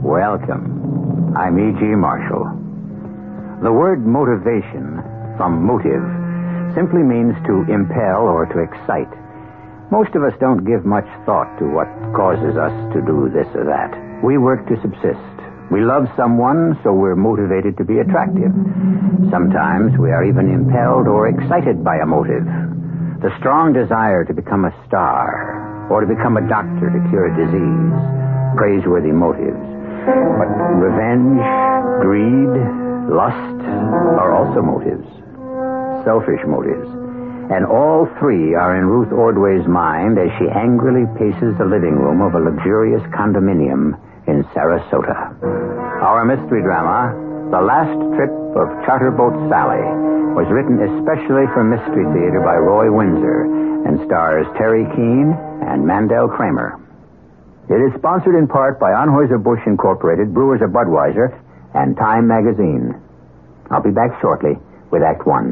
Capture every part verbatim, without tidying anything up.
Welcome. I'm E G. Marshall. The word motivation, from motive, simply means to impel or to excite. Most of us don't give much thought to what causes us to do this or that. We work to subsist. We love someone, so we're motivated to be attractive. Sometimes we are even impelled or excited by a motive. The strong desire to become a star, or to become a doctor to cure a disease. Praiseworthy motives. But revenge, greed, lust are also motives. Selfish motives. And all three are in Ruth Ordway's mind as she angrily paces the living room of a luxurious condominium in Sarasota. Our mystery drama, The Last Trip of Charterboat Sally, was written especially for Mystery Theater by Roy Windsor and stars Terry Keane and Mandel Kramer. It is sponsored in part by Anheuser-Busch Incorporated, Brewers of Budweiser, and Time Magazine. I'll be back shortly with Act One.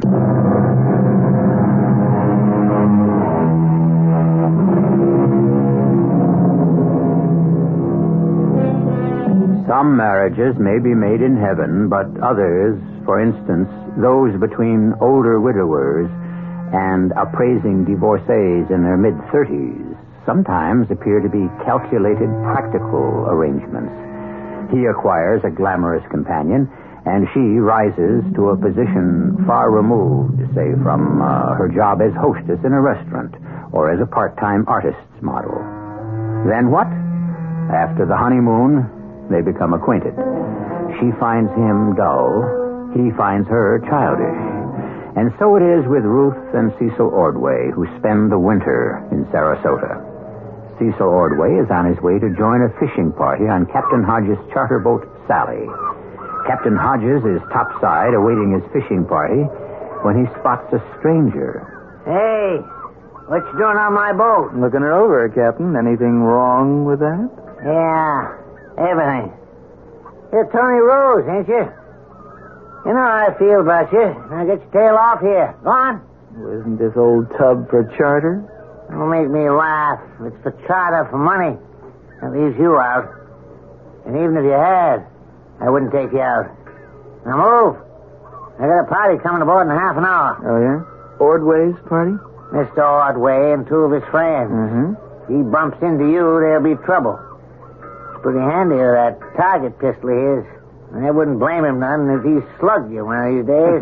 Some marriages may be made in heaven, but others, for instance, those between older widowers and appraising divorcees in their mid-thirties, sometimes appear to be calculated, practical arrangements. He acquires a glamorous companion, and she rises to a position far removed, say, from uh, her job as hostess in a restaurant or as a part-time artist's model. Then what? After the honeymoon, they become acquainted. She finds him dull. He finds her childish. And so it is with Ruth and Cecil Ordway, who spend the winter in Sarasota. Cecil Ordway is on his way to join a fishing party on Captain Hodges' charter boat, Sally. Captain Hodges is topside awaiting his fishing party when he spots a stranger. Hey, what you doing on my boat? Looking it over, Captain. Anything wrong with that? Yeah, everything. You're Tony Rose, ain't you? You know how I feel about you. Now get your tail off here. Go on. Well, isn't this old tub for charter? Don't make me laugh. It's for charter for money. That leaves you out. And even if you had, I wouldn't take you out. Now move. I got a party coming aboard in half an hour. Oh, yeah? Ordway's party? Mister Ordway and two of his friends. Mm-hmm. If he bumps into you, there'll be trouble. It's pretty handy, that target pistol of his. I wouldn't blame him none if he slugged you one of these days.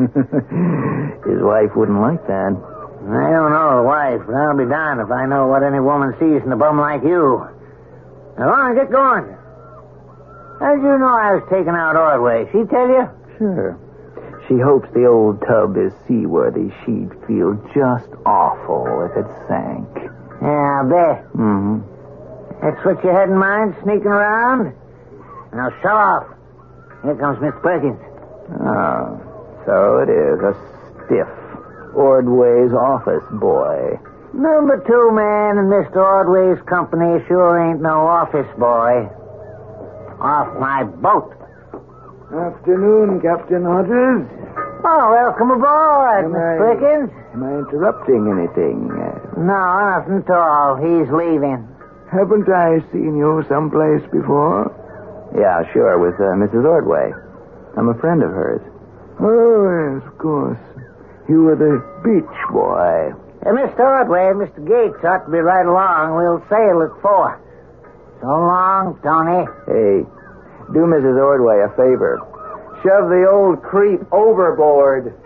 His wife wouldn't like that. I don't know the wife, but I'll be darned if I know what any woman sees in a bum like you. Now, go on, get going. How did you know I was taking out Ordway? She tell you? Sure. She hopes the old tub is seaworthy. She'd feel just awful if it sank. Yeah, I bet. Mm-hmm. That's what you had in mind, sneaking around? Now, shut off. Here comes Miss Perkins. Oh, so it is. A stiff. Ordway's office boy. Number two man in Mister Ordway's company sure ain't no office boy. Off my boat. Afternoon, Captain Hodges. Oh, welcome aboard, Am Miss I- Perkins. Am I interrupting anything? Uh, No, nothing at all. He's leaving. haven't I seen you someplace before? Yeah, sure, with uh, Missus Ordway. I'm a friend of hers. Oh, yes, of course. You were the beach boy. Uh, Mister Ordway and Mister Gates ought to be right along. We'll sail at four. So long, Tony. Hey, do Missus Ordway a favor. Shove the old creep overboard.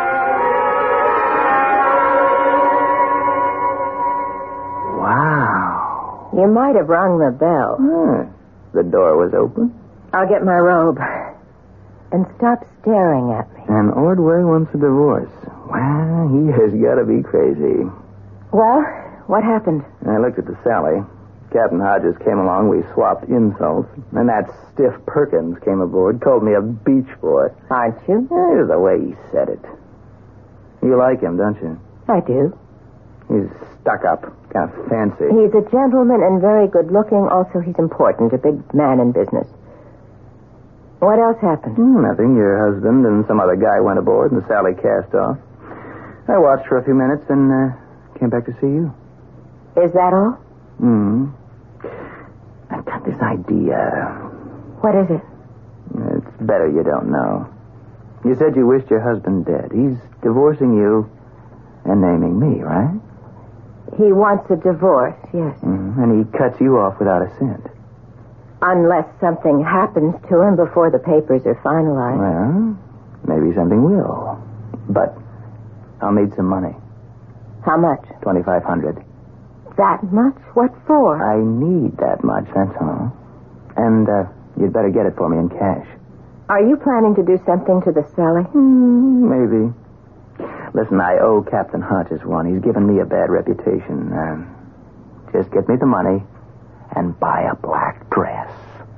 Wow. You might have rung the bell. Huh. The door was open. I'll get my robe. And stop staring at me. And Ordway wants a divorce. Well, he has got to be crazy. Well, what happened? I looked at the Sally. Captain Hodges came along. We swapped insults. And that stiff Perkins came aboard, called me a beach boy. Aren't you? Eh, the way he said it. You like him, don't you? I do. He's stuck up, kind of fancy. He's a gentleman and very good looking. Also, he's important, a big man in business. What else happened? Hmm, nothing. Your husband and some other guy went aboard, and the Sally cast off. I watched for a few minutes and uh, came back to see you. Is that all? Hmm. I've got this idea. What is it? It's better you don't know. You said you wished your husband dead. He's divorcing you and naming me, right? He wants a divorce, yes. Mm-hmm. And he cuts you off without a cent. Unless something happens to him before the papers are finalized. Well, maybe something will. But I'll need some money. How much? twenty-five hundred dollars. That much? What for? I need that much, that's all. And uh, you'd better get it for me in cash. Are you planning to do something to the Sally? Hmm, maybe. Listen, I owe Captain Hodges one. He's given me a bad reputation. Uh, just get me the money and buy a black dress.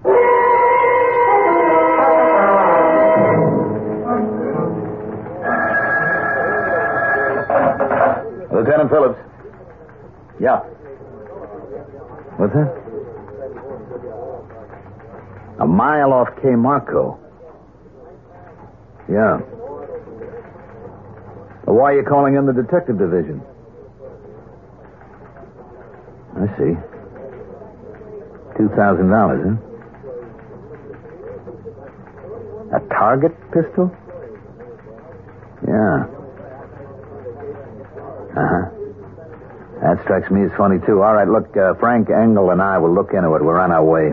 Lieutenant Phillips. Yeah. What's that? A mile off K. Marco. Yeah. Well, why are you calling in the detective division? I see. Two thousand dollars, huh? A target pistol? Yeah. Uh-huh. That strikes me as funny, too. All right, look, uh, Frank Engel and I will look into it. We're on our way.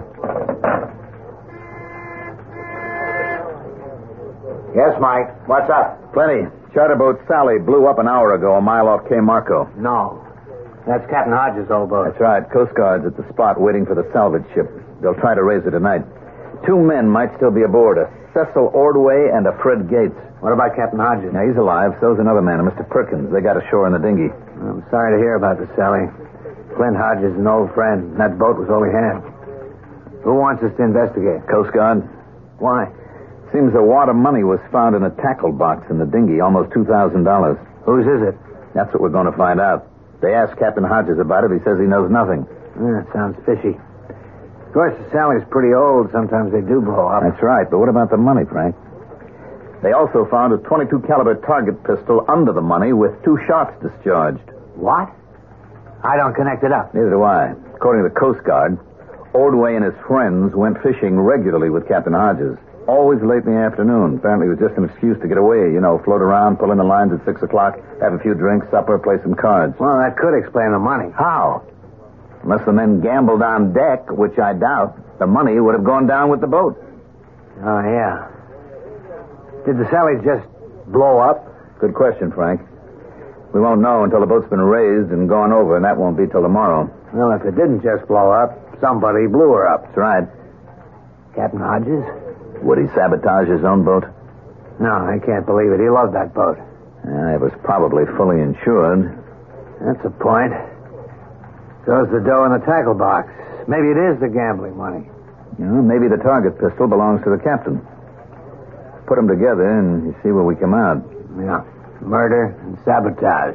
Yes, Mike. What's up? Plenty. Charter boat Sally blew up an hour ago a mile off K. Marco. No. That's Captain Hodges' old boat. That's right. Coast Guard's at the spot waiting for the salvage ship. They'll try to raise her tonight. Two men might still be aboard, a Cecil Ordway and a Fred Gates. What about Captain Hodges? Now, he's alive. So's another man, a Mister Perkins. They got ashore in the dinghy. I'm sorry to hear about this, Sally. Clint Hodges is an old friend. And that boat was all he had. Who wants us to investigate? Coast Guard. Why? Seems a wad of money was found in a tackle box in the dinghy, almost two thousand dollars. Whose is it? That's what we're going to find out. They asked Captain Hodges about it. He says he knows nothing. Yeah, it sounds fishy. Of course, the Sally's pretty old. Sometimes they do blow up. That's right, but what about the money, Frank? They also found a twenty-two caliber target pistol under the money with two shots discharged. What? I don't connect it up. Neither do I. According to the Coast Guard, Ordway and his friends went fishing regularly with Captain Hodges. Always late in the afternoon. Apparently it was just an excuse to get away. You know, float around, pull in the lines at six o'clock, have a few drinks, supper, play some cards. Well, that could explain the money. How? Unless the men gambled on deck, which I doubt, the money would have gone down with the boat. Oh, yeah. Did the Sally just blow up? Good question, Frank. We won't know until the boat's been raised and gone over, and that won't be till tomorrow. Well, if it didn't just blow up, somebody blew her up. That's right. Captain Hodges? Would he sabotage his own boat? No, I can't believe it. He loved that boat. Yeah, it was probably fully insured. That's a point. So's the dough in the tackle box. Maybe it is the gambling money. You know, maybe the target pistol belongs to the captain. Put them together and you see where we come out. Yeah. Murder and sabotage.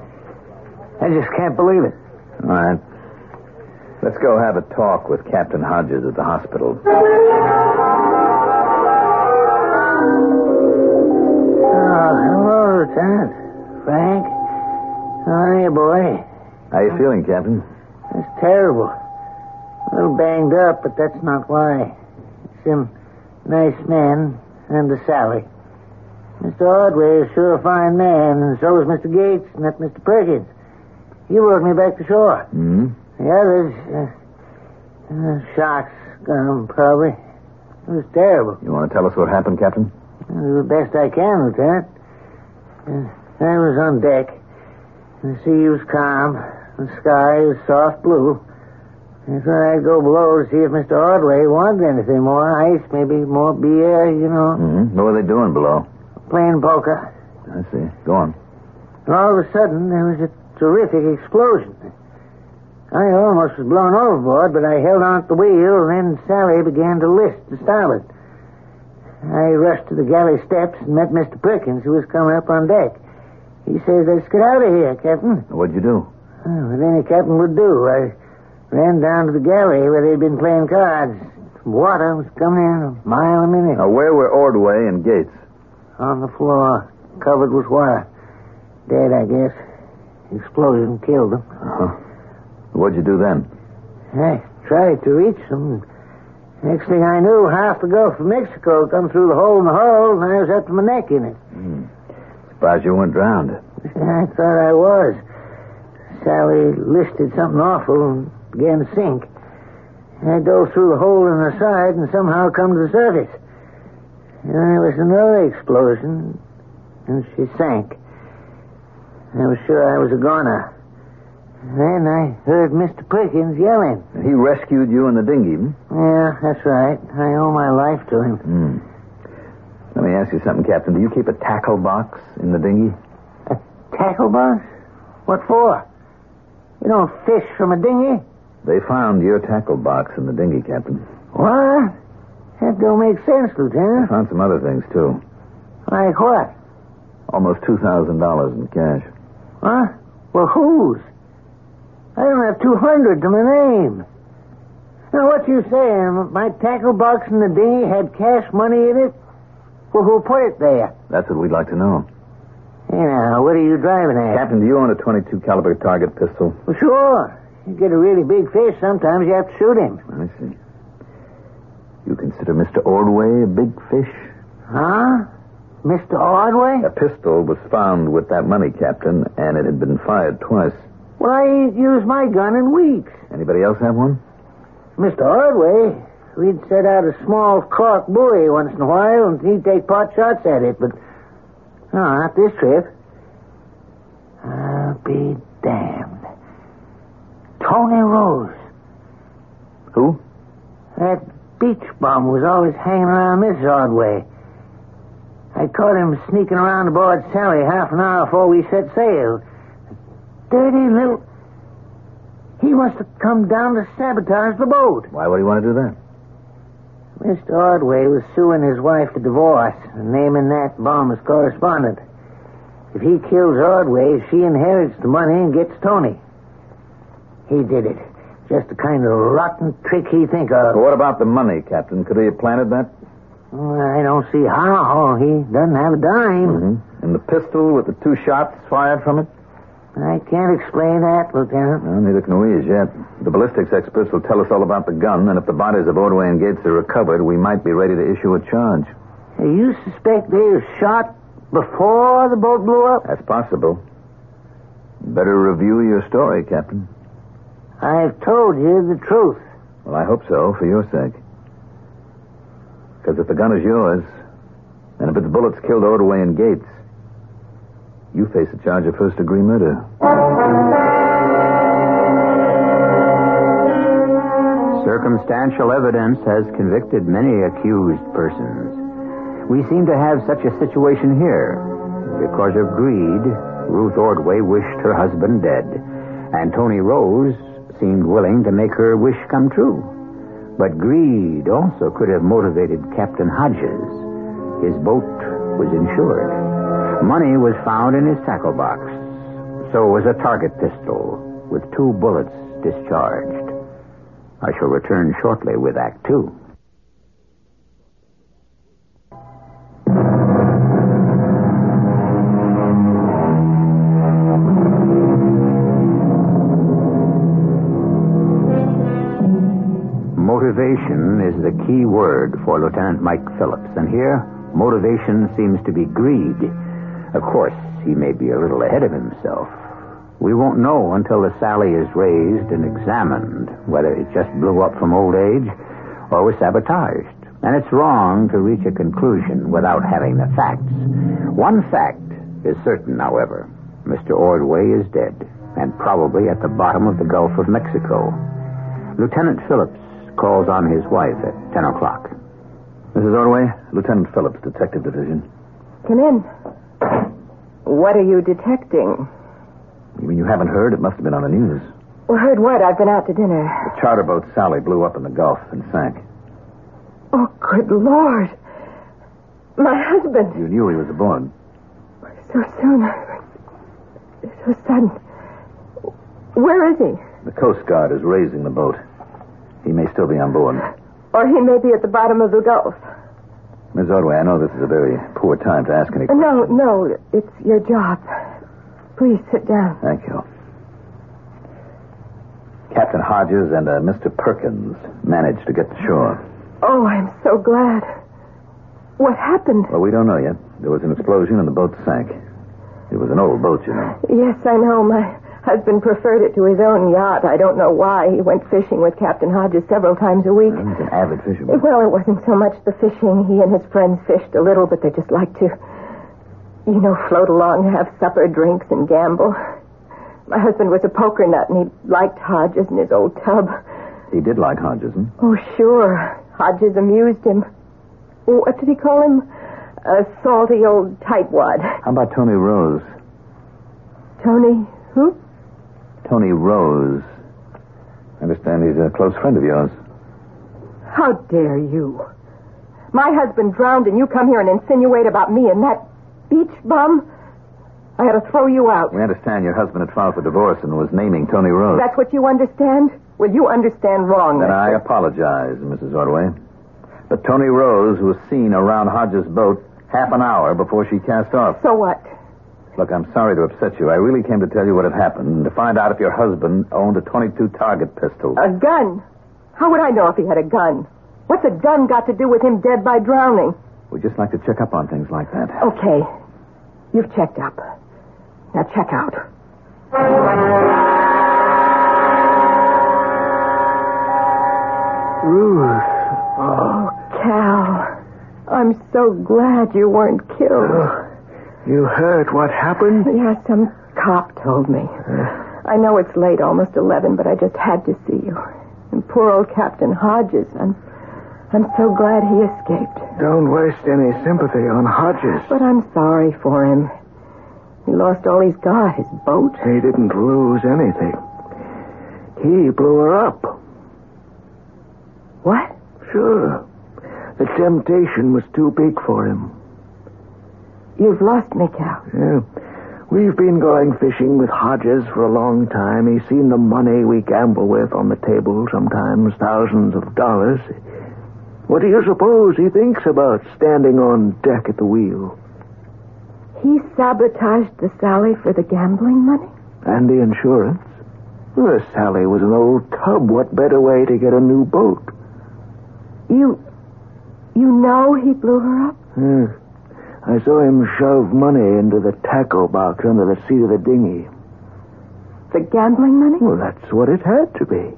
I just can't believe it. All right. Let's go have a talk with Captain Hodges at the hospital. Oh, hello, Lieutenant. Frank. How are you, boy? How you feeling, Captain? It's terrible. A little banged up, but that's not why. Some nice men and the Sally. Mister Ordway is sure a fine man, and so is Mister Gates and that Mister Perkins. He rode me back to shore. Hmm? The others, uh, uh, shock's gone, probably. It was terrible. You want to tell us what happened, Captain? I'll do the best I can, Lieutenant. Uh, I was on deck. The sea was calm. The sky was soft blue. I thought I'd go below to see if Mister Ordway wanted anything more ice, maybe more beer, you know. Mm-hmm. What were they doing below? Playing poker. I see. Go on. And all of a sudden, there was a terrific explosion. I almost was blown overboard, but I held on to the wheel, and then Sally began to list to starboard. I rushed to the galley steps and met Mister Perkins, who was coming up on deck. He says, "Let's get out of here, Captain." What'd you do? Oh, what any captain would do. I ran down to the galley where they'd been playing cards. Water was coming in a mile a minute. Now, where were Ordway and Gates? On the floor, covered with water. Dead, I guess. The explosion killed them. Uh-huh. What'd you do then? I tried to reach them. Next thing I knew, half the Gulf of Mexico come through the hole in the hull, and I was up to my neck in it. Mm. Surprised you weren't drowned. I thought I was. Sally listed something awful and began to sink. I dove through the hole in her side and somehow come to the surface. And there was another explosion, and she sank. I was sure I was a goner. Then I heard Mister Perkins yelling. He rescued you in the dinghy, hmm? Yeah, that's right. I owe my life to him. Mm. Let me ask you something, Captain. Do you keep a tackle box in the dinghy? A tackle box? What for? You don't fish from a dinghy? They found your tackle box in the dinghy, Captain. What? That don't make sense, They Lieutenant. found some other things, too. Like what? Almost two thousand dollars in cash. Huh? Well, whose? I don't have two hundred to my name. Now, what you saying? My tackle box in the dinghy had cash money in it? Well, who put it there? That's what we'd like to know. Hey, now, what are you driving at? Captain, do you own a twenty-two caliber target pistol? Well, sure. You get a really big fish, sometimes you have to shoot him. I see. You consider Mister Ordway a big fish? Huh? Mister Ordway? A pistol was found with that money, Captain, and it had been fired twice. Well, I ain't used my gun in weeks. Anybody else have one? Mister Ordway, we'd set out a small cork buoy once in a while, and he'd take pot shots at it, but no, not this trip. I'll be damned. Tony Rose. Who? That beach bum was always hanging around Missus Ordway. I caught him sneaking around aboard Sally half an hour before we set sail. Dirty little... He must have come down to sabotage the boat. Why would he want to do that? Mister Ordway was suing his wife for divorce and naming that bum as correspondent. If he kills Ordway, she inherits the money and gets Tony. He did it. Just the kind of rotten trick he think of. Well, what about the money, Captain? Could he have planted that? Well, I don't see how. He doesn't have a dime. Mm-hmm. And the pistol with the two shots fired from it? I can't explain that, Lieutenant. Well, neither can we as yet. The ballistics experts will tell us all about the gun, and if the bodies of Ordway and Gates are recovered, we might be ready to issue a charge. You suspect they were shot before the boat blew up? That's possible. Better review your story, Captain. I've told you the truth. Well, I hope so, for your sake. Because if the gun is yours, and if its bullets killed Ordway and Gates, you face a charge of first-degree murder. Circumstantial evidence has convicted many accused persons. We seem to have such a situation here. Because of greed, Ruth Ordway wished her husband dead, and Tony Rose seemed willing to make her wish come true. But greed also could have motivated Captain Hodges. His boat was insured. Money was found in his tackle box. So was a target pistol with two bullets discharged. I shall return shortly with Act Two. Motivation is the key word for Lieutenant Mike Phillips, and here, motivation seems to be greed. Of course, he may be a little ahead of himself. We won't know until the Sally is raised and examined whether it just blew up from old age or was sabotaged. And it's wrong to reach a conclusion without having the facts. One fact is certain, however. Mister Ordway is dead, and probably at the bottom of the Gulf of Mexico. Lieutenant Phillips calls on his wife at ten o'clock. Missus Ordway, Lieutenant Phillips, Detective Division. Come in. What are you detecting? You mean you haven't heard? It must have been on the news. Well, heard what? I've been out to dinner. The charter boat Sally blew up in the Gulf and sank. Oh, good Lord. My husband. You knew he was aboard. So soon. So sudden. Where is he? The Coast Guard is raising the boat. He may still be on board. Or he may be at the bottom of the Gulf. Miss Ordway, I know this is a very poor time to ask any questions. No, no, it's your job. Please sit down. Thank you. Captain Hodges and uh, Mister Perkins managed to get to shore. Oh, I'm so glad. What happened? Well, we don't know yet. There was an explosion and the boat sank. It was an old boat, you know. Yes, I know. My husband preferred it to his own yacht. I don't know why. He went fishing with Captain Hodges several times a week. Well, he's an avid fisherman. Well, it wasn't so much the fishing. He and his friends fished a little, but they just liked to, you know, float along, have supper, drinks, and gamble. My husband was a poker nut, and he liked Hodges and his old tub. He did like Hodges, hmm? Oh, sure. Hodges amused him. What did he call him? A salty old tightwad. How about Tony Rose? Tony who? Tony Rose. I understand he's a close friend of yours. How dare you? My husband drowned and you come here and insinuate about me and that beach bum? I ought to throw you out. We understand your husband had filed for divorce and was naming Tony Rose. That's what you understand? Well, you understand wrong. Then I apologize, Missus Ordway. But Tony Rose was seen around Hodges' boat half an hour before she cast off. So what? Look, I'm sorry to upset you. I really came to tell you what had happened and to find out if your husband owned a twenty-two target pistol. A gun? How would I know if he had a gun? What's a gun got to do with him dead by drowning? We'd just like to check up on things like that. Okay. You've checked up. Now check out. Ruth. Oh, Cal. I'm so glad you weren't killed. Oh, you heard what happened? Yeah, some cop told me. Uh, I know it's late, almost eleven, but I just had to see you. And poor old Captain Hodges. I'm, I'm so glad he escaped. Don't waste any sympathy on Hodges. But I'm sorry for him. He lost all he's got, his boat. He didn't lose anything. He blew her up. What? Sure. The temptation was too big for him. You've lost me, Cal. Yeah. We've been going fishing with Hodges for a long time. He's seen the money we gamble with on the table, sometimes thousands of dollars. What do you suppose he thinks about standing on deck at the wheel? He sabotaged the Sally for the gambling money? And the insurance. The Sally was an old tub. What better way to get a new boat? You... You know he blew her up? Yeah. I saw him shove money into the tackle box under the seat of the dinghy. The gambling money? Well, that's what it had to be.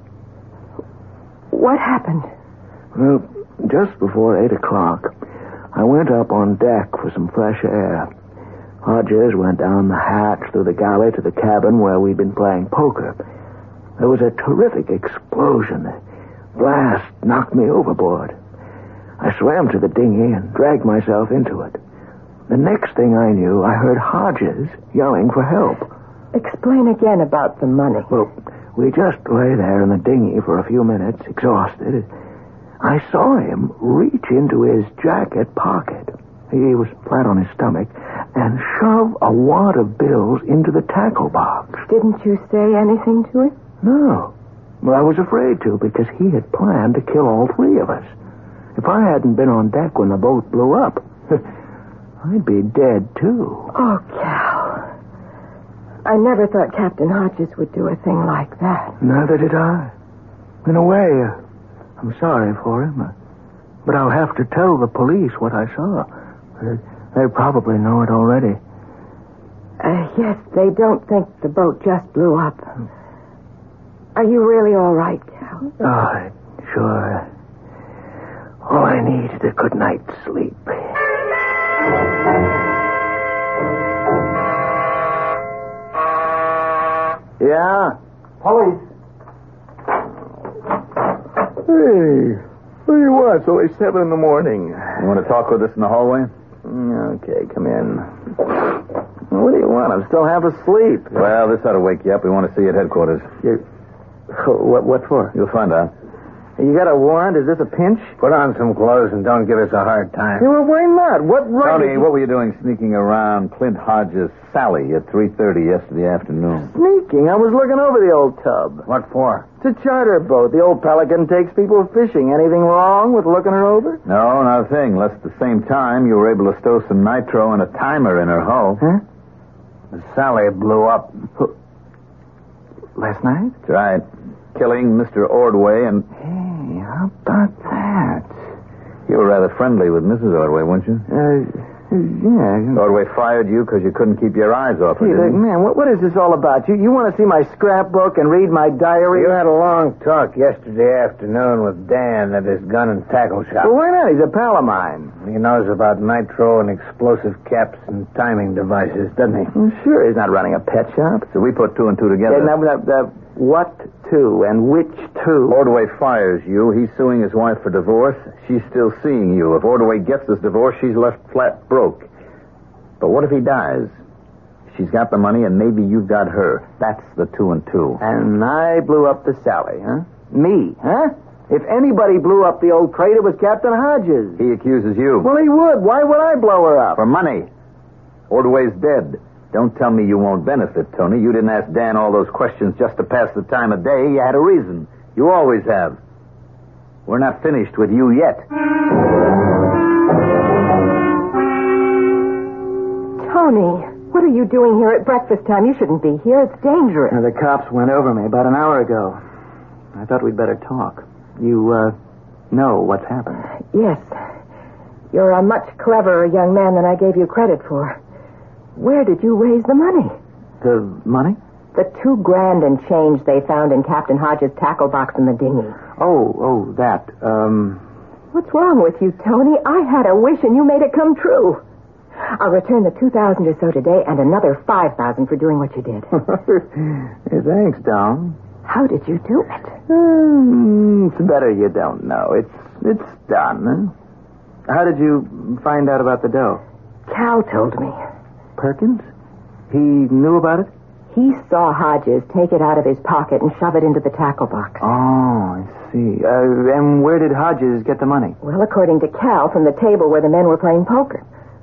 What happened? Well, just before eight o'clock, I went up on deck for some fresh air. Hodges went down the hatch through the galley to the cabin where we'd been playing poker. There was a terrific explosion. The blast knocked me overboard. I swam to the dinghy and dragged myself into it. The next thing I knew, I heard Hodges yelling for help. Explain again about the money. Well, we just lay there in the dinghy for a few minutes, exhausted. I saw him reach into his jacket pocket. He was flat on his stomach, and shove a wad of bills into the tackle box. Didn't you say anything to him? No. Well, I was afraid to, because he had planned to kill all three of us. If I hadn't been on deck when the boat blew up, I'd be dead, too. Oh, Cal. I never thought Captain Hodges would do a thing like that. Neither did I. In a way, uh, I'm sorry for him. Uh, but I'll have to tell the police what I saw. Uh, they probably know it already. Uh, yes, they don't think the boat just blew up. Are you really all right, Cal? Oh, sure. All I need is a good night's sleep. Yeah? Police. Hey, what do you want? It's only seven in the morning. You want to talk with us in the hallway? Okay, come in. What do you want? I'm still half asleep. Well, this ought to wake you up. We want to see you at headquarters. You, what, what for? You'll find out. You got a warrant? Is this a pinch? Put on some clothes and don't give us a hard time. Yeah, well, why not? What right? Tony, what were you doing sneaking around Clint Hodges' Sally at three thirty yesterday afternoon? Sneaking? I was looking over the old tub. What for? It's a charter boat. The old Pelican takes people fishing. Anything wrong with looking her over? No, not a thing. Unless at the same time you were able to stow some nitro and a timer in her hull. Huh? The Sally blew up. Last night? That's right. Killing Mister Ordway and... Hey, how about that? You were rather friendly with Missus Ordway, weren't you? Uh, yeah. Ordway fired you because you couldn't keep your eyes off her, Hey, didn't look, man, what, what is this all about? You you want to see my scrapbook and read my diary? You had a long talk yesterday afternoon with Dan at his gun and tackle shop. Well, why not? He's a pal of mine. He knows about nitro and explosive caps and timing devices, doesn't he? Well, sure, he's not running a pet shop. So we put two and two together. Yeah, now, now, now, what two and which two? Ordway fires you. He's suing his wife for divorce. She's still seeing you. If Ordway gets this divorce, she's left flat broke. But what if he dies? She's got the money, and maybe you've got her. That's the two and two. And I blew up the Sally, huh? Me, huh? If anybody blew up the old crate, it was Captain Hodges. He accuses you. Well, he would. Why would I blow her up? For money. Ordway's dead. Don't tell me you won't benefit, Tony. You didn't ask Dan all those questions just to pass the time of day. You had a reason. You always have. We're not finished with you yet. Tony, what are you doing here at breakfast time? You shouldn't be here. It's dangerous. Now, the cops went over me about an hour ago. I thought we'd better talk. You, uh, know what's happened. Yes. You're a much cleverer young man than I gave you credit for. Where did you raise the money? The money? The two grand and change they found in Captain Hodges' tackle box in the dinghy. Oh, oh, that. Um... What's wrong with you, Tony? I had a wish and you made it come true. I'll return the two thousand or so today and another five thousand for doing what you did. Hey, thanks, Dom. How did you do it? Mm, it's better you don't know. It's it's done. Huh? How did you find out about the dough? Cal told me. Perkins? He knew about it? He saw Hodges take it out of his pocket and shove it into the tackle box. Oh, I see. Uh, and where did Hodges get the money? Well, according to Cal, from the table where the men were playing poker.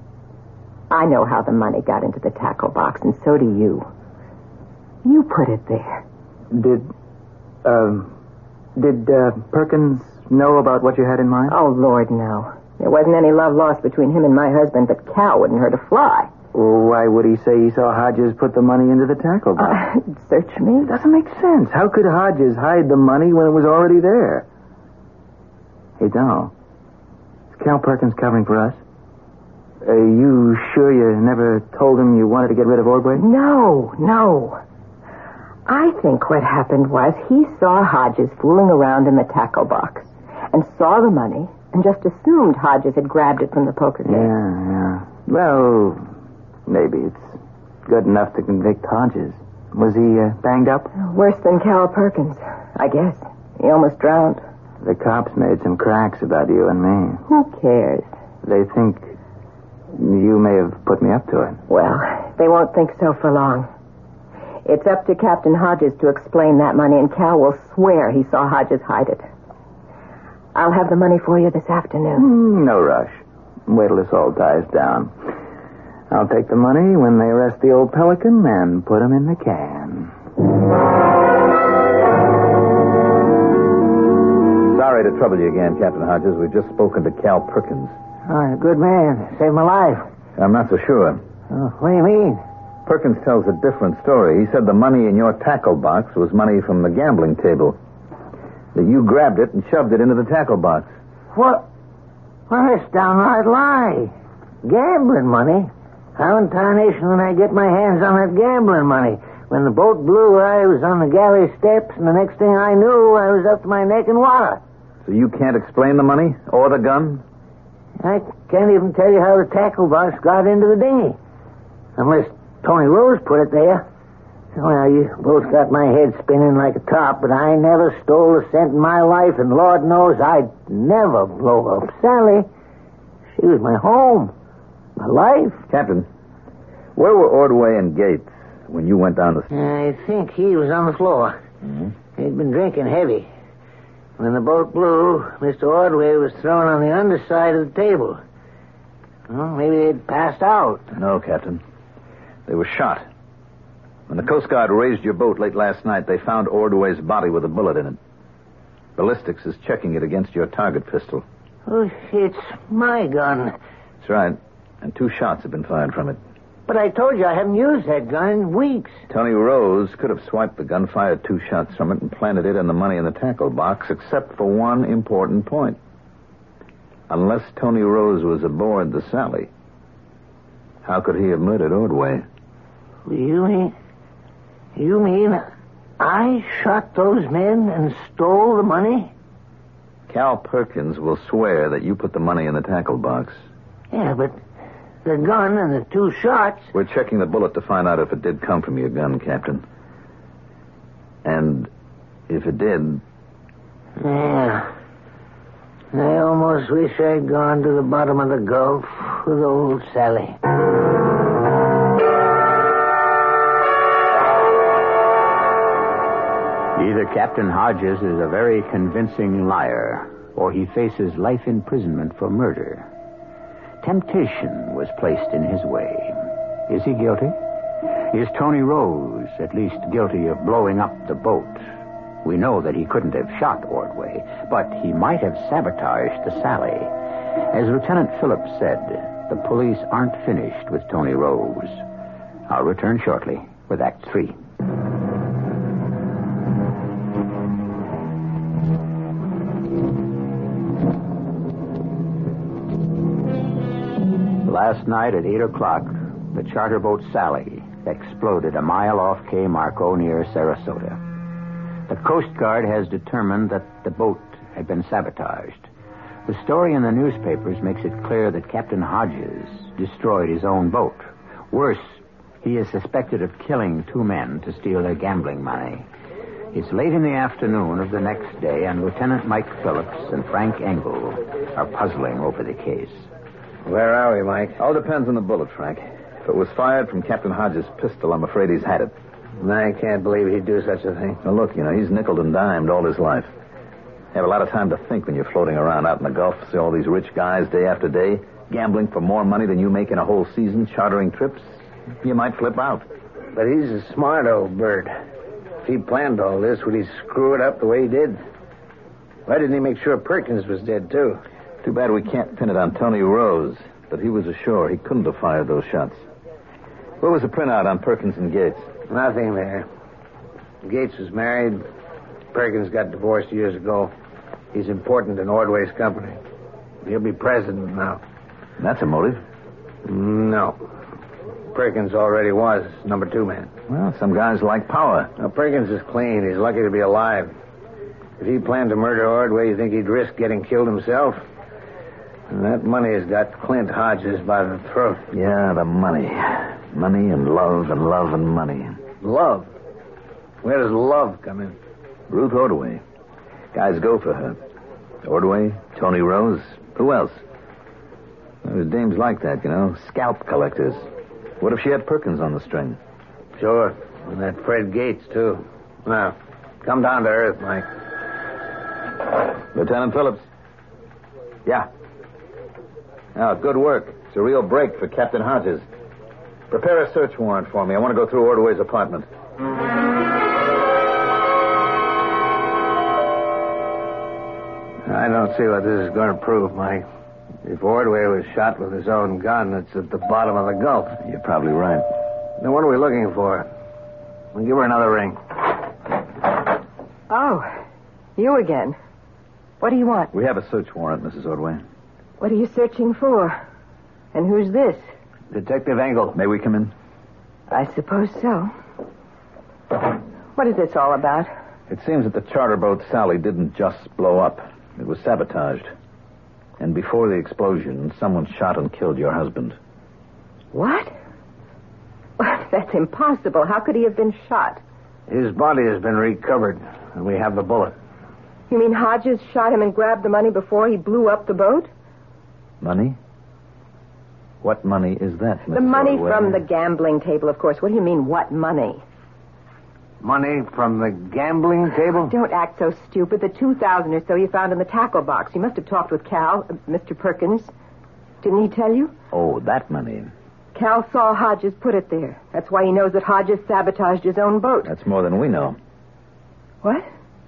I know how the money got into the tackle box, and so do you. You put it there. Did, um, did, uh, Perkins know about what you had in mind? Oh, Lord, no. There wasn't any love lost between him and my husband, but Cal wouldn't hurt a fly. Well, why would he say he saw Hodges put the money into the tackle box? Uh, search me? It doesn't make sense. How could Hodges hide the money when it was already there? Hey, Donald, is Cal Perkins covering for us? Are you sure you never told him you wanted to get rid of Ordway? No, no. I think what happened was he saw Hodges fooling around in the tackle box and saw the money and just assumed Hodges had grabbed it from the poker game. Yeah, yeah. Well, maybe it's good enough to convict Hodges. Was he uh, banged up? Worse than Cal Perkins, I guess. He almost drowned. The cops made some cracks about you and me. Who cares? They think you may have put me up to it. Well, they won't think so for long. It's up to Captain Hodges to explain that money, and Cal will swear he saw Hodges hide it. I'll have the money for you this afternoon. Mm, no rush. Wait till this all dies down. I'll take the money when they arrest the old pelican and put him in the can. Sorry to trouble you again, Captain Hodges. We've just spoken to Cal Perkins. Oh, you're a good man. Saved my life. I'm not so sure. Oh, what do you mean? Perkins tells a different story. He said the money in your tackle box was money from the gambling table. That you grabbed it and shoved it into the tackle box. What? Well, that's downright lie. Gambling money? How in tarnation did I get my hands on that gambling money? When the boat blew, I was on the galley steps, and the next thing I knew, I was up to my neck in water. So you can't explain the money or the gun? I can't even tell you how the tackle box got into the dinghy. Unless Tony Rose put it there. Well, you both got my head spinning like a top, but I never stole a cent in my life, and Lord knows I'd never blow up Sally. She was my home, my life. Captain, where were Ordway and Gates when you went down the... I think he was on the floor. Mm-hmm. He'd been drinking heavy. When the boat blew, Mister Ordway was thrown on the underside of the table. Well, maybe they'd passed out. No, Captain. They were shot. When the Coast Guard raised your boat late last night, they found Ordway's body with a bullet in it. Ballistics is checking it against your target pistol. Oh, it's my gun. That's right. And two shots have been fired from it. But I told you I haven't used that gun in weeks. Tony Rose could have swiped the gun, fired two shots from it, and planted it and the money in the tackle box, except for one important point. Unless Tony Rose was aboard the Sally, how could he have murdered Ordway? You mean... You mean I shot those men and stole the money? Cal Perkins will swear that you put the money in the tackle box. Yeah, but the gun and the two shots... We're checking the bullet to find out if it did come from your gun, Captain. And if it did... Yeah. I almost wish I'd gone to the bottom of the Gulf with old Sally. Either Captain Hodges is a very convincing liar, or he faces life imprisonment for murder. Temptation was placed in his way. Is he guilty? Is Tony Rose at least guilty of blowing up the boat? We know that he couldn't have shot Ordway, but he might have sabotaged the Sally. As Lieutenant Phillips said, the police aren't finished with Tony Rose. I'll return shortly with Act Three. Last night at eight o'clock, the charter boat Sally exploded a mile off Cape Marco near Sarasota. The Coast Guard has determined that the boat had been sabotaged. The story in the newspapers makes it clear that Captain Hodges destroyed his own boat. Worse, he is suspected of killing two men to steal their gambling money. It's late in the afternoon of the next day, and Lieutenant Mike Phillips and Frank Engel are puzzling over the case. Where are we, Mike? All depends on the bullet, Frank. If it was fired from Captain Hodges' pistol, I'm afraid he's had it. I can't believe he'd do such a thing. Well, look, you know, he's nickeled and dimed all his life. You have a lot of time to think when you're floating around out in the Gulf. See all these rich guys day after day, gambling for more money than you make in a whole season, chartering trips. You might flip out. But he's a smart old bird. If he planned all this, would he screw it up the way he did? Why didn't he make sure Perkins was dead, too? Too bad we can't pin it on Tony Rose, but he was ashore. He couldn't have fired those shots. What was the printout on Perkins and Gates? Nothing there. Gates was married. Perkins got divorced years ago. He's important in Ordway's company. He'll be president now. That's a motive. No. Perkins already was number two man. Well, some guys like power. Now, Perkins is clean. He's lucky to be alive. If he planned to murder Ordway, you think he'd risk getting killed himself? And that money has got Clint Hodges by the throat. Yeah, the money. Money and love and love and money. Love? Where does love come in? Ruth Ordway. Guys go for her. Ordway, Tony Rose. Who else? Well, there's dames like that, you know. Scalp collectors. What if she had Perkins on the string? Sure. And that Fred Gates, too. Now, come down to earth, Mike. Lieutenant Phillips. Yeah. Now, good work. It's a real break for Captain Hodges. Prepare a search warrant for me. I want to go through Ordway's apartment. I don't see what this is going to prove, Mike. If Ordway was shot with his own gun, it's at the bottom of the Gulf. You're probably right. Then what are we looking for? We'll give her another ring. Oh, you again. What do you want? We have a search warrant, Missus Ordway. What are you searching for? And who's this? Detective Engel. May we come in? I suppose so. What is this all about? It seems that the charter boat Sally didn't just blow up. It was sabotaged. And before the explosion, someone shot and killed your husband. What? That's impossible. How could he have been shot? His body has been recovered, and we have the bullet. You mean Hodges shot him and grabbed the money before he blew up the boat? Money? What money is that, Miss The money Ordway? from the gambling table, of course. What do you mean, what money? Money from the gambling table? Don't act so stupid. The two thousand or so you found in the tackle box. You must have talked with Cal, uh, Mister Perkins. Didn't he tell you? Oh, that money. Cal saw Hodges put it there. That's why he knows that Hodges sabotaged his own boat. That's more than we know. What?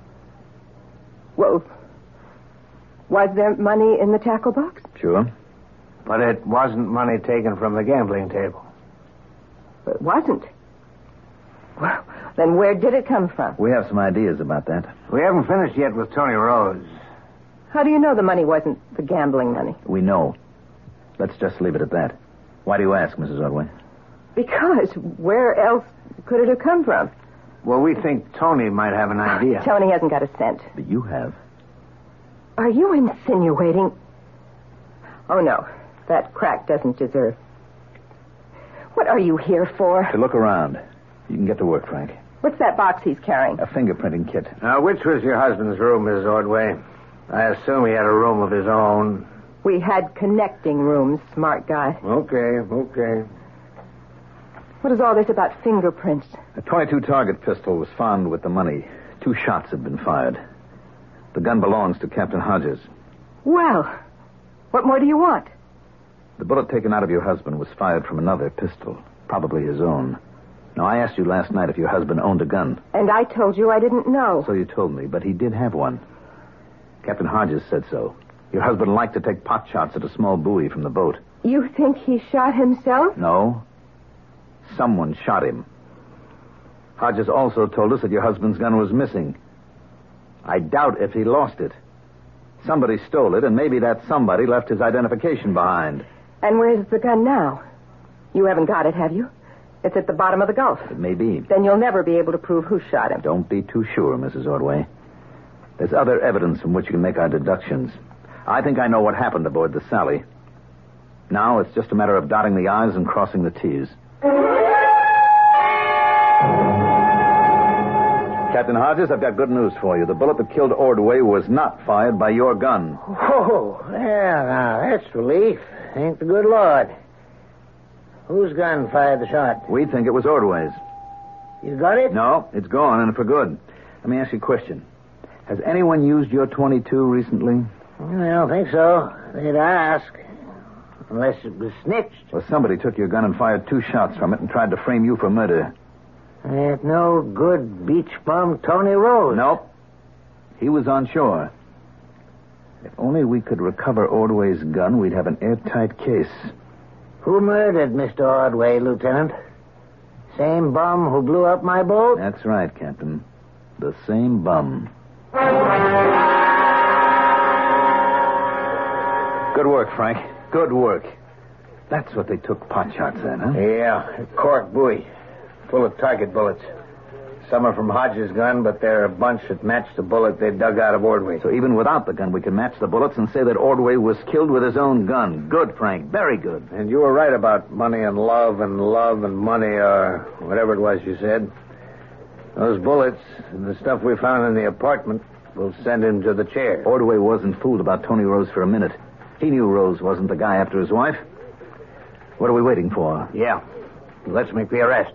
Well, was there money in the tackle box? Sure. But it wasn't money taken from the gambling table. It wasn't. Well, then where did it come from? We have some ideas about that. We haven't finished yet with Tony Rose. How do you know the money wasn't the gambling money? We know. Let's just leave it at that. Why do you ask, Missus Ordway? Because where else could it have come from? Well, we think Tony might have an idea. Tony hasn't got a cent. But you have. Are you insinuating... Oh, no. That crack doesn't deserve... What are you here for? To look around. You can get to work, Frank. What's that box he's carrying? A fingerprinting kit. Now, which was your husband's room, Missus Ordway? I assume he had a room of his own. We had connecting rooms, smart guy. Okay, okay. What is all this about fingerprints? A twenty-two target pistol was found with the money. Two shots had been fired. The gun belongs to Captain Hodges. Well, what more do you want? The bullet taken out of your husband was fired from another pistol, probably his own. Now, I asked you last night if your husband owned a gun. And I told you I didn't know. So you told me, but he did have one. Captain Hodges said so. Your husband liked to take pot shots at a small buoy from the boat. You think he shot himself? No. Someone shot him. Hodges also told us that your husband's gun was missing. I doubt if he lost it. Somebody stole it, and maybe that somebody left his identification behind. And where's the gun now? You haven't got it, have you? It's at the bottom of the Gulf. It may be. Then you'll never be able to prove who shot him. Don't be too sure, Missus Ordway. There's other evidence from which you can make our deductions. I think I know what happened aboard the Sally. Now it's just a matter of dotting the I's and crossing the T's. Captain Hodges, I've got good news for you. The bullet that killed Ordway was not fired by your gun. Oh, well, now, that's relief. Thank the good Lord. Whose gun fired the shot? We think it was Ordway's. You got it? No, it's gone, and for good. Let me ask you a question. Has anyone used your twenty-two recently? I don't think so. They'd ask. Unless it was snitched. Well, somebody took your gun and fired two shots from it and tried to frame you for murder. That no good beach bum Tony Rose. Nope. He was on shore. If only we could recover Ordway's gun, we'd have an airtight case. Who murdered Mister Ordway, Lieutenant? Same bum who blew up my boat? That's right, Captain. The same bum. Good work, Frank. Good work. That's what they took pot shots at, huh? Yeah, a cork buoy. Full of target bullets. Some are from Hodges' gun, but they're a bunch that match the bullet they dug out of Ordway. So even without the gun, we can match the bullets and say that Ordway was killed with his own gun. Good, Frank. Very good. And you were right about money and love and love and money, or whatever it was you said. Those bullets and the stuff we found in the apartment will send him to the chair. Ordway wasn't fooled about Tony Rose for a minute. He knew Rose wasn't the guy after his wife. What are we waiting for? Yeah. Let's make the arrest.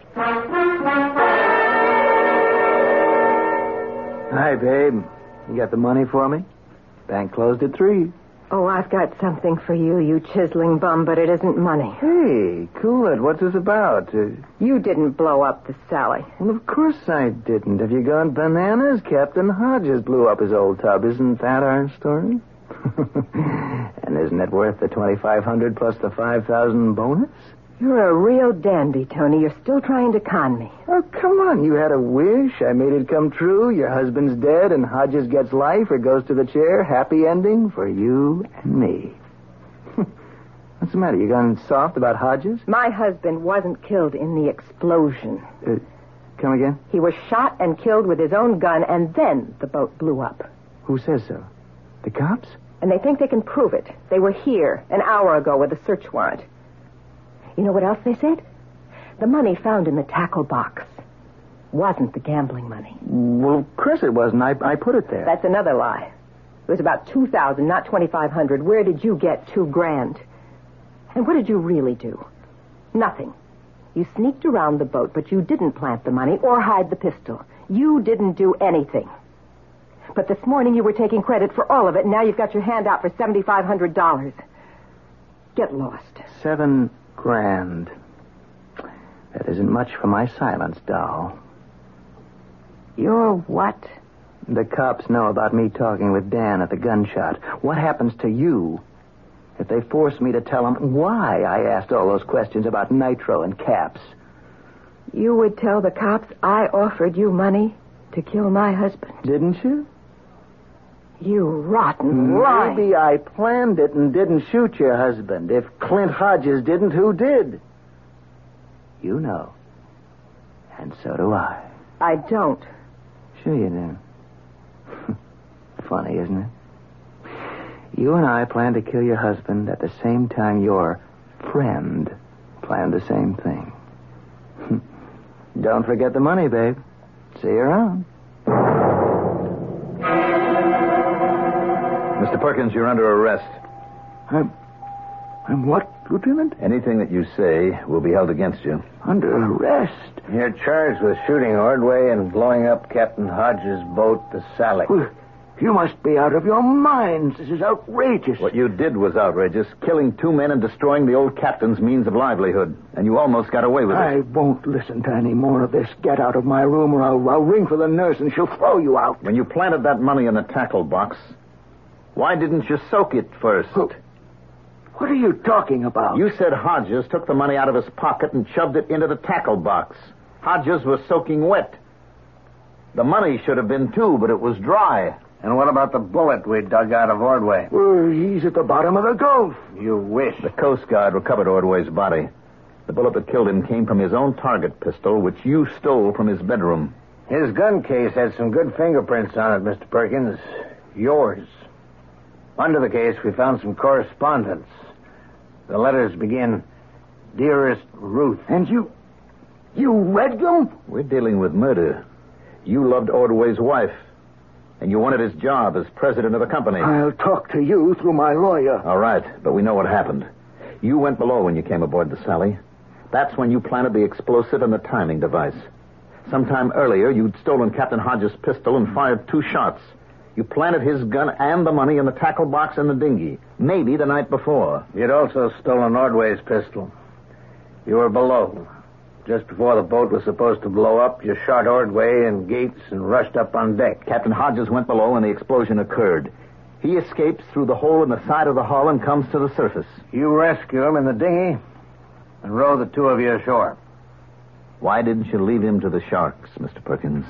Hi, babe. You got the money for me? Bank closed at three. Oh, I've got something for you, you chiseling bum, but it isn't money. Hey, cool it. What's this about? Uh, You didn't blow up the Sally. well, of course I didn't. Have you gone bananas? Captain Hodges blew up his old tub. Isn't that our story? And isn't it worth the twenty-five hundred plus the five thousand bonus? You're a real dandy, Tony. You're still trying to con me. Oh, come on. You had a wish. I made it come true. Your husband's dead and Hodges gets life or goes to the chair. Happy ending for you and me. What's the matter? You gone soft about Hodges? My husband wasn't killed in the explosion. Uh, come again? He was shot and killed with his own gun, and then the boat blew up. Who says so? The cops? And they think they can prove it. They were here an hour ago with a search warrant. You know what else they said? The money found in the tackle box wasn't the gambling money. Well, of course it wasn't. I, I put it there. That's another lie. It was about two thousand, not twenty-five hundred. Where did you get two grand? And what did you really do? Nothing. You sneaked around the boat, but you didn't plant the money or hide the pistol. You didn't do anything. But this morning you were taking credit for all of it, and now you've got your hand out for seventy-five hundred dollars. Get lost. Seven grand. That isn't much for my silence, doll. You're what? The cops know about me talking with Dan at the gunshot. What happens to you if they force me to tell them why I asked all those questions about nitro and caps? You would tell the cops I offered you money to kill my husband. Didn't you? You rotten lie. Maybe I planned it and didn't shoot your husband. If Clint Hodges didn't, who did? You know. And so do I. I don't. Sure you do. Funny, isn't it? You and I planned to kill your husband at the same time your friend planned the same thing. Don't forget the money, babe. See you around. Mister Perkins, you're under arrest. I'm... I'm what, Lieutenant? Anything that you say will be held against you. Under arrest? You're charged with shooting Ordway and blowing up Captain Hodges' boat, the Sally. Well, you must be out of your minds. This is outrageous. What you did was outrageous, killing two men and destroying the old captain's means of livelihood. And you almost got away with it. I won't listen to any more of this. Get out of my room or I'll, I'll ring for the nurse and she'll throw you out. When you planted that money in the tackle box, why didn't you soak it first? Who? What are you talking about? You said Hodges took the money out of his pocket and shoved it into the tackle box. Hodges was soaking wet. The money should have been too, but it was dry. And what about the bullet we dug out of Ordway? Well, he's at the bottom of the Gulf. You wish. The Coast Guard recovered Ordway's body. The bullet that killed him came from his own target pistol, which you stole from his bedroom. His gun case had some good fingerprints on it, Mister Perkins. Yours. Under the case, we found some correspondence. The letters begin, Dearest Ruth. And you... you read them? We're dealing with murder. You loved Ordway's wife, and you wanted his job as president of the company. I'll talk to you through my lawyer. All right, but we know what happened. You went below when you came aboard the Sally. That's when you planted the explosive and the timing device. Sometime earlier, you'd stolen Captain Hodges' pistol and fired two shots. You planted his gun and the money in the tackle box in the dinghy. Maybe the night before. You'd also stolen Ordway's pistol. You were below. Just before the boat was supposed to blow up, you shot Ordway and Gates and rushed up on deck. Captain Hodges went below and the explosion occurred. He escapes through the hole in the side of the hull and comes to the surface. You rescue him in the dinghy and row the two of you ashore. Why didn't you leave him to the sharks, Mister Perkins?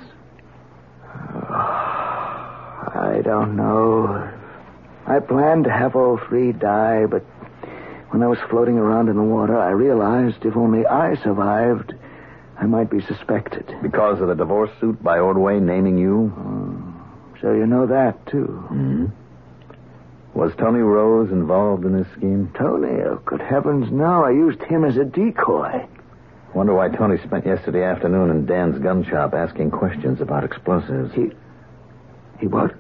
I don't know. I planned to have all three die, but when I was floating around in the water, I realized if only I survived, I might be suspected. Because of the divorce suit by Ordway naming you? Oh, so you know that, too. Mm-hmm. Was Tony Rose involved in this scheme? Tony? Oh, good heavens, no. I used him as a decoy. Wonder why Tony spent yesterday afternoon in Dan's gun shop asking questions about explosives. He... He what?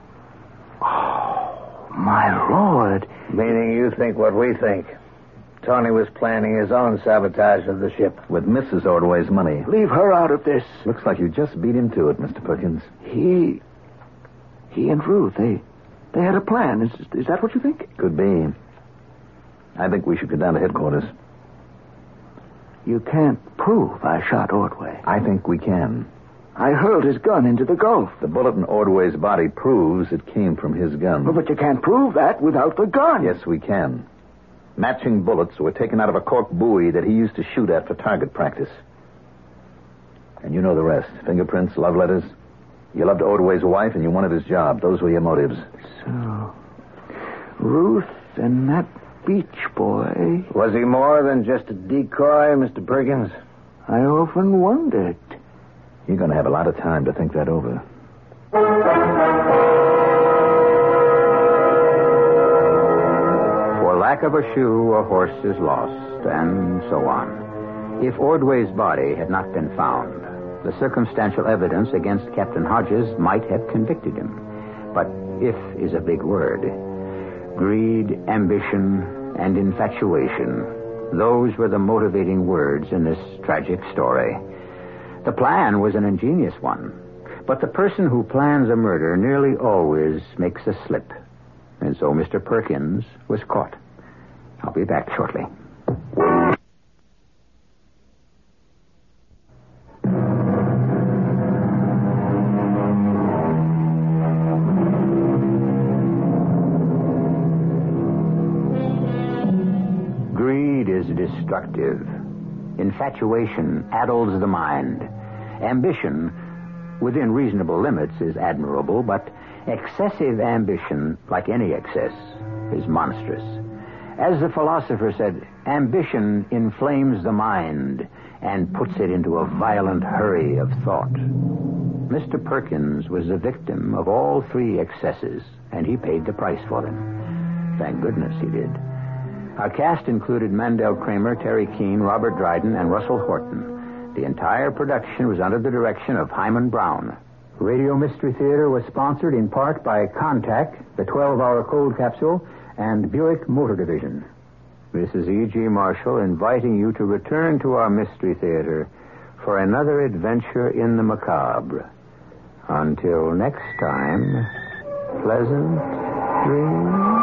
Oh, my Lord. Meaning you think what we think. Tony was planning his own sabotage of the ship. With Missus Ordway's money. Leave her out of this. Looks like you just beat him to it, Mister Perkins. He... He and Ruth, they... They had a plan. Is, is that what you think? Could be. I think we should go down to headquarters. You can't prove I shot Ordway. I think we can. I hurled his gun into the Gulf. The bullet in Ordway's body proves it came from his gun. Well, but you can't prove that without the gun. Yes, we can. Matching bullets were taken out of a cork buoy that he used to shoot at for target practice. And you know the rest. Fingerprints, love letters. You loved Ordway's wife and you wanted his job. Those were your motives. So, Ruth and that beach boy... Was he more than just a decoy, Mister Perkins? I often wondered. You're going to have a lot of time to think that over. For lack of a shoe, a horse is lost, and so on. If Ordway's body had not been found, the circumstantial evidence against Captain Hodges might have convicted him. But if is a big word. Greed, ambition, and infatuation, those were the motivating words in this tragic story. The plan was an ingenious one, but the person who plans a murder nearly always makes a slip. And so Mister Perkins was caught. I'll be back shortly. Greed is destructive. Infatuation addles the mind. Ambition, within reasonable limits, is admirable, but Excessive ambition, like any excess, is monstrous. As the philosopher said, ambition inflames the mind and puts it into a violent hurry of thought. Mister Perkins was the victim of all three excesses, and he paid the price for them. Thank goodness he did. Our cast included Mandel Kramer, Terry Keane, Robert Dryden, and Russell Horton. The entire production was under the direction of Hyman Brown. Radio Mystery Theater was sponsored in part by Contact, the twelve-hour cold capsule, and Buick Motor Division. This is E G. Marshall inviting you to return to our Mystery Theater for another adventure in the macabre. Until next time, pleasant dreams.